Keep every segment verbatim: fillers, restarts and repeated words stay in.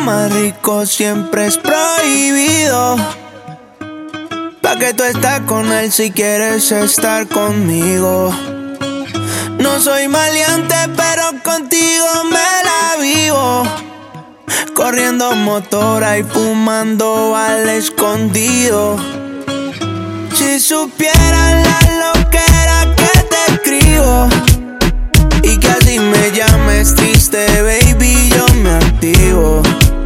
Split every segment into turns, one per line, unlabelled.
más rico siempre es prohibido. Pa' que tú estás con él si quieres estar conmigo. No soy maleante, pero contigo me la vivo. Corriendo motora y fumando al escondido. Si supieras la loquera que te escribo y que así me llames triste, baby, yo me activo.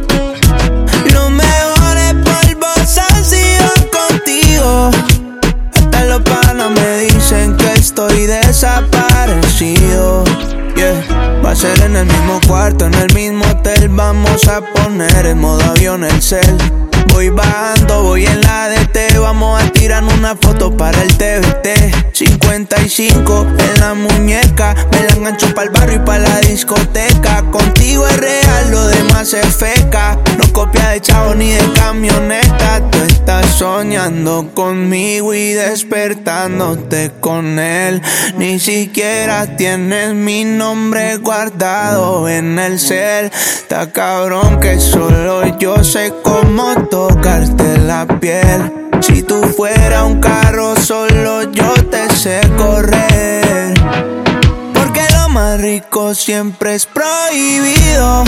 Los mejores polvos han sido contigo. Hasta los panas me dicen que estoy desaparecido. Yeah. Va a ser en el mismo cuarto, en el mismo hotel. Vamos a poner en modo avión el cel. Voy bajando, voy en la D T. Vamos a tirar una foto para el T V T. cincuenta y cinco en la muñeca. Me la engancho para el barrio y para la discoteca. Contigo es real, lo demás es feca. No copia de chavo ni de camioneta. Tú estás soñando conmigo y despertándote con él. Ni siquiera tienes mi nombre guardado en el cel. Está cabrón que solo yo sé cómo tocarte la piel. Si tú fueras un carro, solo yo te sé correr. Porque lo más rico siempre es prohibido.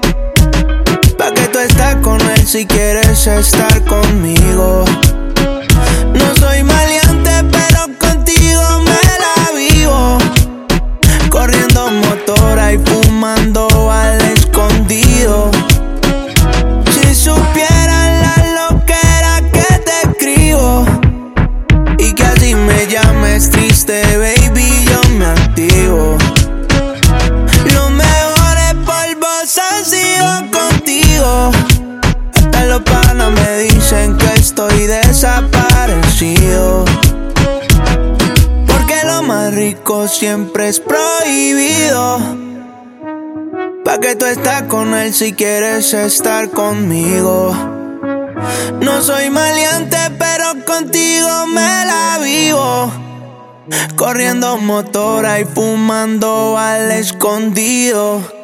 Pa' que tú estás con él si quieres estar conmigo. No soy maleante, pero contigo me la vivo. Corriendo motora y fumando al escondido. Si supieran la loquera que te escribo y que así me llames triste, baby, yo me activo. Los mejores polvos han sido contigo. Hasta los panas me dicen que estoy desaparecido. Porque lo más rico siempre es prohibido. Pa' que tú estás con él si quieres estar conmigo. No soy maleante, pero contigo me la vivo. Corriendo motora y fumando al escondido.